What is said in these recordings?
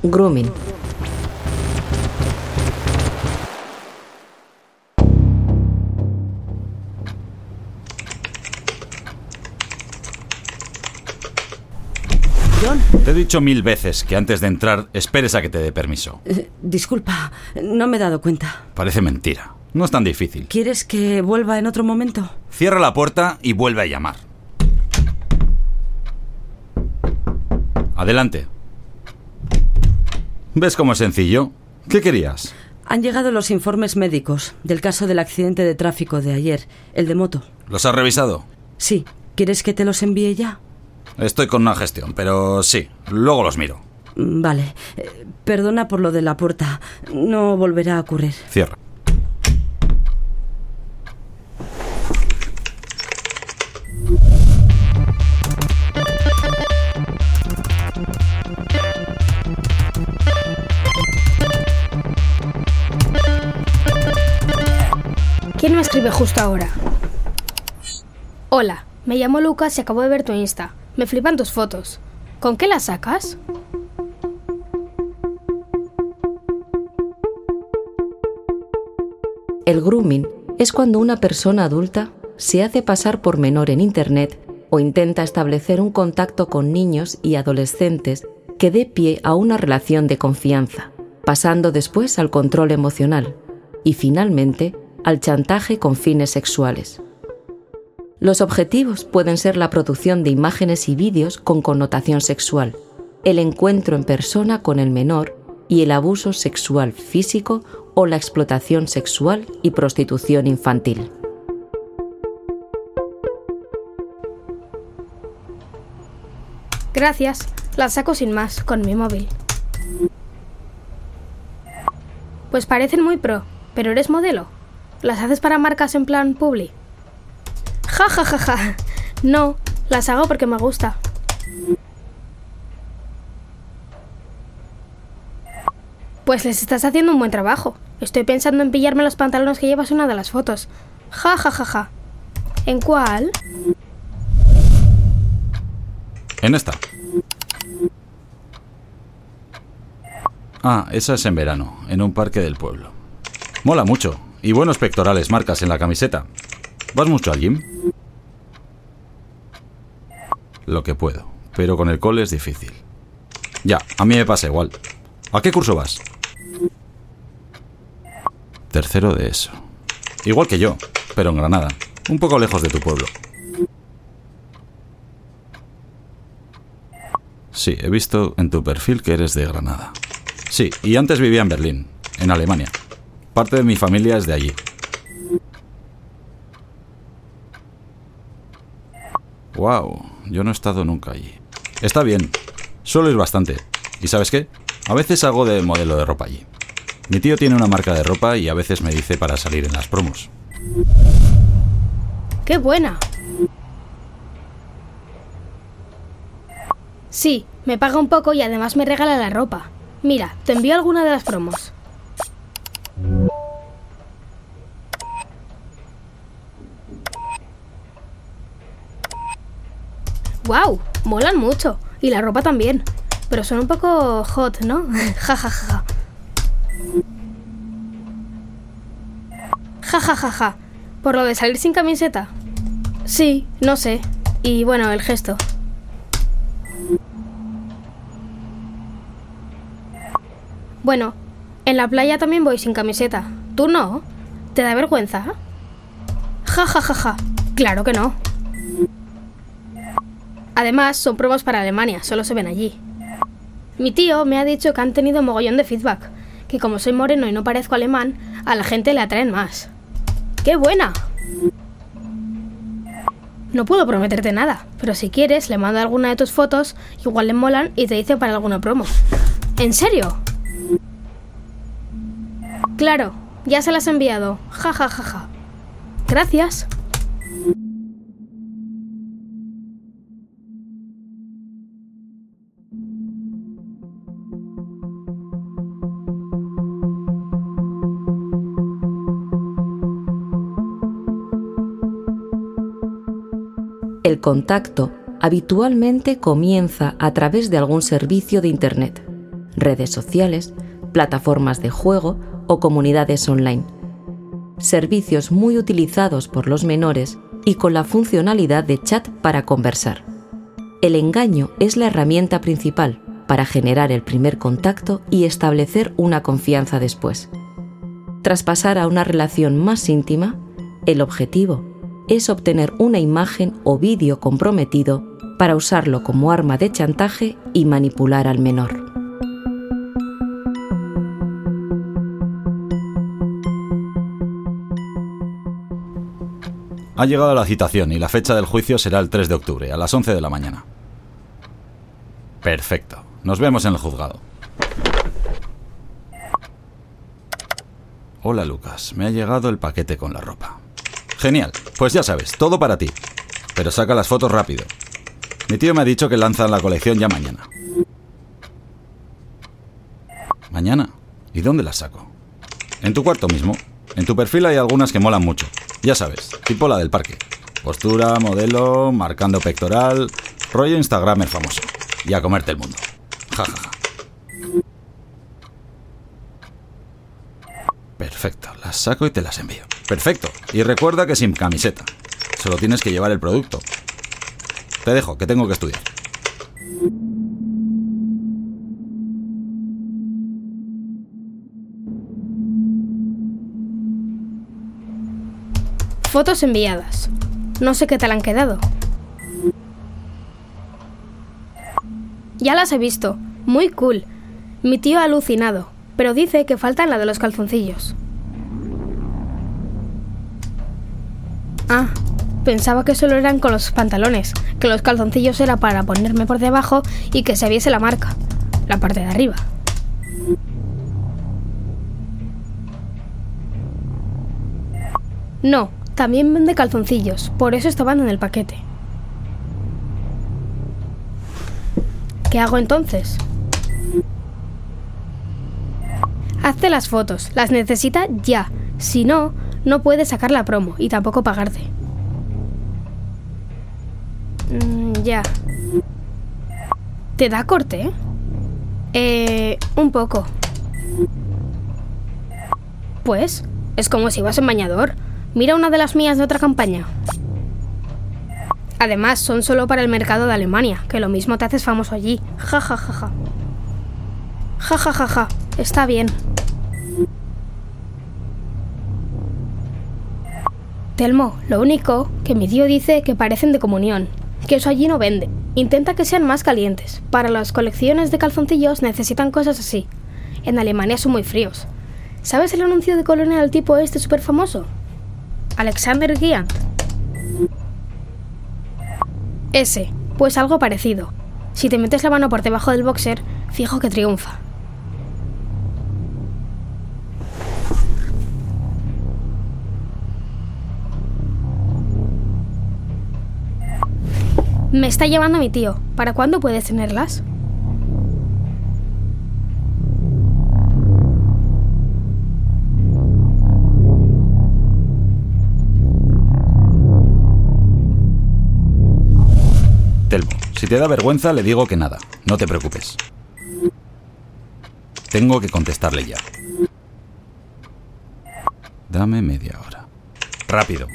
Grooming. John. Te he dicho 1000 veces que antes de entrar esperes a que te dé permiso. Disculpa, no me he dado cuenta. Parece mentira. No es tan difícil. ¿Quieres que vuelva en otro momento? Cierra la puerta y vuelve a llamar. Adelante. ¿Ves cómo es sencillo? ¿Qué querías? Han llegado los informes médicos del caso del accidente de tráfico de ayer, el de moto. ¿Los has revisado? Sí. ¿Quieres que te los envíe ya? Estoy con una gestión, pero sí, luego los miro. Vale. Perdona por lo de la puerta. No volverá a ocurrir. Cierra. ¿Quién me escribe justo ahora? Hola, me llamo Lucas y acabo de ver tu Insta. Me flipan tus fotos. ¿Con qué las sacas? El grooming es cuando una persona adulta se hace pasar por menor en Internet o intenta establecer un contacto con niños y adolescentes que dé pie a una relación de confianza, pasando después al control emocional y finalmente al chantaje con fines sexuales. Los objetivos pueden ser la producción de imágenes y vídeos con connotación sexual, el encuentro en persona con el menor y el abuso sexual físico o la explotación sexual y prostitución infantil. Gracias, las saco sin más, con mi móvil. Pues parecen muy pro, pero eres modelo. ¿Las haces para marcas en plan publi? Ja, ja, ja, ja. No, las hago porque me gusta. Pues les estás haciendo un buen trabajo. Estoy pensando en pillarme los pantalones que llevas en una de las fotos. Ja, ja, ja, ja. ¿En cuál? En esta. Ah, esa es en verano, en un parque del pueblo. Mola mucho. Y buenos pectorales marcas en la camiseta. ¿Vas mucho al gym? Lo que puedo, pero con el cole es difícil. Ya, a mí me pasa igual. ¿A qué curso vas? Tercero de eso. Igual que yo, pero en Granada. Un poco lejos de tu pueblo. Sí, he visto en tu perfil que eres de Granada. Sí, y antes vivía en Berlín, en Alemania. Parte de mi familia es de allí. Wow, yo no he estado nunca allí. Está bien, suelo ir bastante. ¿Y sabes qué? A veces hago de modelo de ropa allí. Mi tío tiene una marca de ropa y a veces me dice para salir en las promos. ¡Qué buena! Sí, me paga un poco y además me regala la ropa. Mira, te envío alguna de las promos. ¡Wow! Molan mucho. Y la ropa también. Pero son un poco hot, ¿no? Ja, ja, ja. Ja, ja, ja, ja. ¿Por lo de salir sin camiseta? Sí, no sé. Y bueno, el gesto. Bueno, en la playa también voy sin camiseta. ¿Tú no? ¿Te da vergüenza? Ja, ja, ja, ja. Claro que no. Además, son promos para Alemania, solo se ven allí. Mi tío me ha dicho que han tenido mogollón de feedback, que como soy moreno y no parezco alemán, a la gente le atraen más. ¡Qué buena! No puedo prometerte nada, pero si quieres le mando alguna de tus fotos, igual le molan y te dice para alguna promo. ¿En serio? Claro, ya se las he enviado. Ja, ja, ja, ja. Gracias. El contacto habitualmente comienza a través de algún servicio de Internet. redes sociales, plataformas de juego o comunidades online. Servicios muy utilizados por los menores y con la funcionalidad de chat para conversar. El engaño es la herramienta principal para generar el primer contacto y establecer una confianza después. Tras pasar a una relación más íntima, el objetivo es obtener una imagen o vídeo comprometido para usarlo como arma de chantaje y manipular al menor. Ha llegado la citación y la fecha del juicio será el 3 de octubre, a las 11 de la mañana. Perfecto. Nos vemos en el juzgado. Hola, Lucas. Me ha llegado el paquete con la ropa. Genial. Pues ya sabes, todo para ti. Pero saca las fotos rápido. Mi tío me ha dicho que lanzan la colección ya mañana. ¿Mañana? ¿Y dónde las saco? En tu cuarto mismo. En tu perfil hay algunas que molan mucho. Ya sabes, tipo la del parque. Postura, modelo, marcando pectoral, rollo instagramer famoso. Y a comerte el mundo. Ja, ja, ja. Perfecto, las saco y te las envío. Perfecto. Y recuerda que sin camiseta. Solo tienes que llevar el producto. Te dejo, que tengo que estudiar. Fotos enviadas. No sé qué tal han quedado. Ya las he visto. Muy cool. Mi tío ha alucinado, pero dice que faltan la de los calzoncillos. Ah, pensaba que solo eran con los pantalones, que los calzoncillos era para ponerme por debajo y que se viese la marca, la parte de arriba. No, también vende calzoncillos, por eso estaban en el paquete. ¿Qué hago entonces? Hazte las fotos, las necesita ya. Si no, no puedes sacar la promo y tampoco pagarte. Ya. ¿Te da corte? Un poco. Pues, es como si vas en bañador. Mira una de las mías de otra campaña. Además, son solo para el mercado de Alemania, que lo mismo te haces famoso allí. Ja, ja, ja, ja. Ja, ja, ja, ja. Está bien. Telmo, lo único que mi tío dice que parecen de comunión, que eso allí no vende. Intenta que sean más calientes. Para las colecciones de calzoncillos necesitan cosas así. En Alemania son muy fríos. ¿Sabes el anuncio de colonia del tipo este súper famoso? Alexander Giant. Ese, pues algo parecido. Si te metes la mano por debajo del boxer, fijo que triunfa. Me está llevando mi tío. ¿Para cuándo puedes tenerlas? Telmo, si te da vergüenza, le digo que nada. No te preocupes. Tengo que contestarle ya. Dame media hora. Rápido.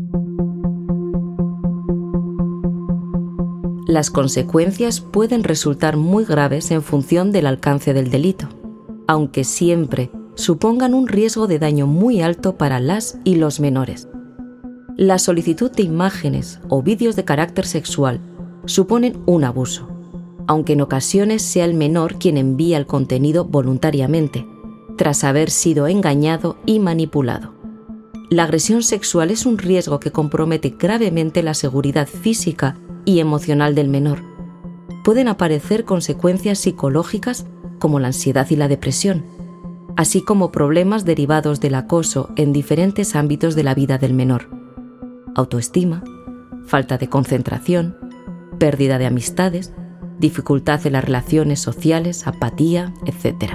Las consecuencias pueden resultar muy graves en función del alcance del delito, aunque siempre supongan un riesgo de daño muy alto para las y los menores. La solicitud de imágenes o vídeos de carácter sexual suponen un abuso, aunque en ocasiones sea el menor quien envía el contenido voluntariamente, tras haber sido engañado y manipulado. La agresión sexual es un riesgo que compromete gravemente la seguridad física y emocional del menor. Pueden aparecer consecuencias psicológicas como la ansiedad y la depresión, así como problemas derivados del acoso en diferentes ámbitos de la vida del menor: autoestima, falta de concentración, pérdida de amistades, dificultad en las relaciones sociales, apatía, etc.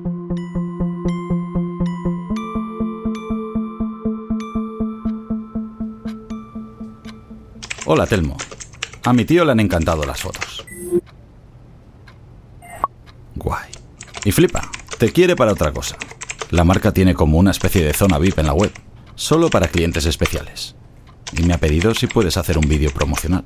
Hola, Telmo. A mi tío le han encantado las fotos. Guay. Y flipa, te quiere para otra cosa. La marca tiene como una especie de zona VIP en la web, solo para clientes especiales. Y me ha pedido si puedes hacer un vídeo promocional.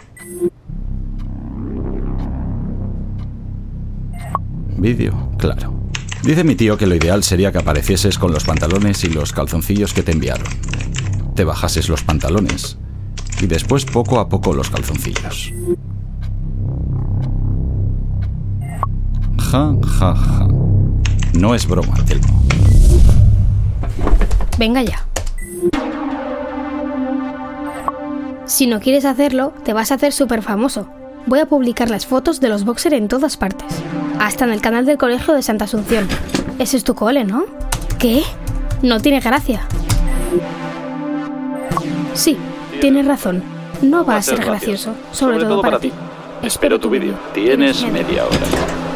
Vídeo, claro. Dice mi tío que lo ideal sería que aparecieses con los pantalones y los calzoncillos que te enviaron. Te bajases los pantalones y después poco a poco los calzoncillos. Ja, ja, ja. No es broma, Telmo. Venga ya. Si no quieres hacerlo, te vas a hacer súper famoso. Voy a publicar las fotos de los boxers en todas partes. Hasta en el canal del colegio de Santa Asunción. Ese es tu cole, ¿no? ¿Qué? No tiene gracia. Sí, tienes razón. No va a ser gracioso. Sobre todo para ti. Espero tu vídeo. Tienes media hora.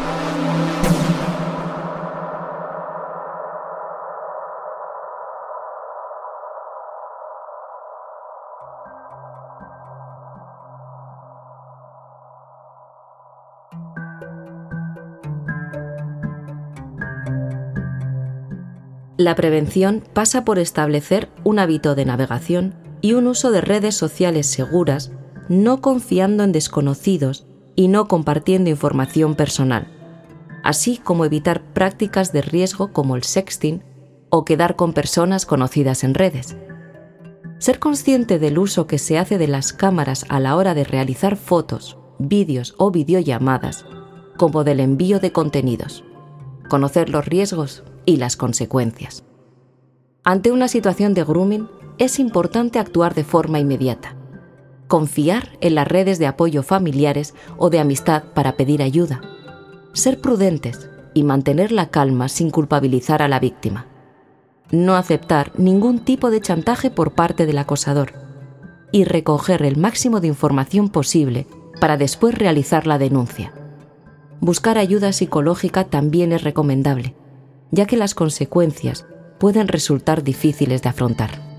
La prevención pasa por establecer un hábito de navegación y un uso de redes sociales seguras, no confiando en desconocidos y no compartiendo información personal, así como evitar prácticas de riesgo como el sexting o quedar con personas conocidas en redes. Ser consciente del uso que se hace de las cámaras a la hora de realizar fotos, vídeos o videollamadas, como del envío de contenidos. Conocer los riesgos y las consecuencias. Ante una situación de grooming, es importante actuar de forma inmediata. Confiar en las redes de apoyo familiares o de amistad para pedir ayuda. Ser prudentes y mantener la calma sin culpabilizar a la víctima. No aceptar ningún tipo de chantaje por parte del acosador. Y recoger el máximo de información posible para después realizar la denuncia. Buscar ayuda psicológica también es recomendable, ya que las consecuencias pueden resultar difíciles de afrontar.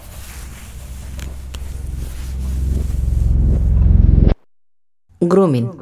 Grooming.